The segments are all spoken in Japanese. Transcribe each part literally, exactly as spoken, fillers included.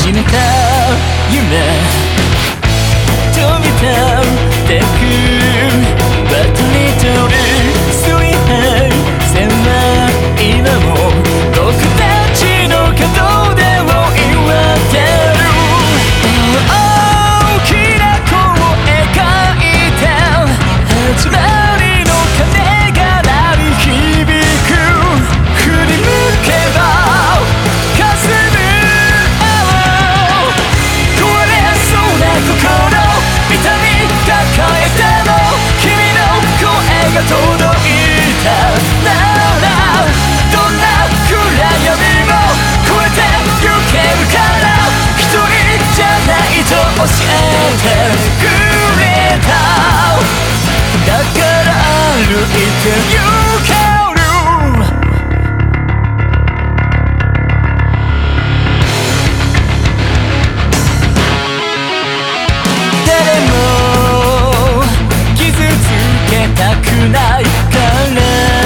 しめた夢飛び立ってくバトに通る水平線は今も僕たちの角でを祝ってる大きな弧を描いて始まりの鐘が鳴り響く振り向けば霞む青壊れそうな心痛み抱えても君の声が届いたならどんな暗闇も越えてゆけるから一人じゃないと教えてくれただから歩いてゆける誰も傷つけたくないから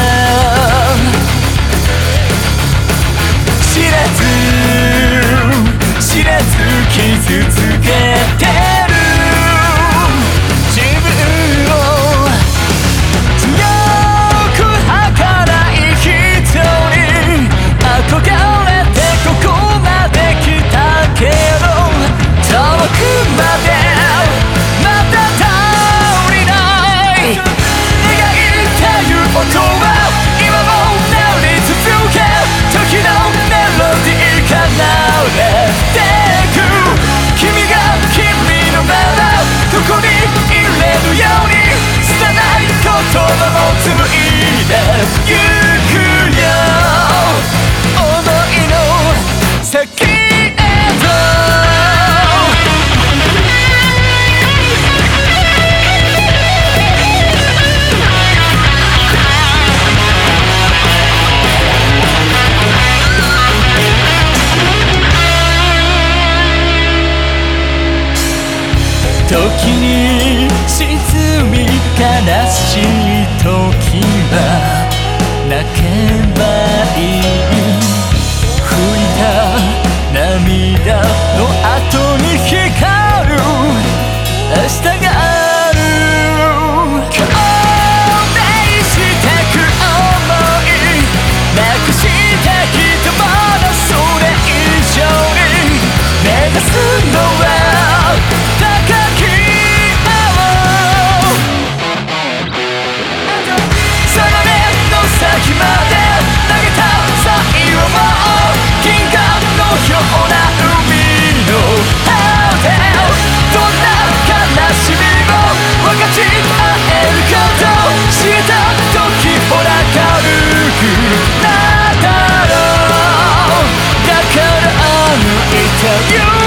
知らず知らず傷つけてる自分を強く儚い人に憧れてここまで来たけど遠くまでまた倒りない描いたいう音は今も鳴り続け時のメロディーが流れてく君が君のままどこにいれるように拙い言葉も紡いでゆくよ想いの先へと時に沈み悲しい時は泣けばいい拭いた涙の後に光る明日がある共鳴してく想いなくした人まだそれ以上に目指すのは高き先まで投げた最後も銀河のような海の果てどんな悲しみも分かち合えることした時ほら軽くなったろうだから歩いてゆ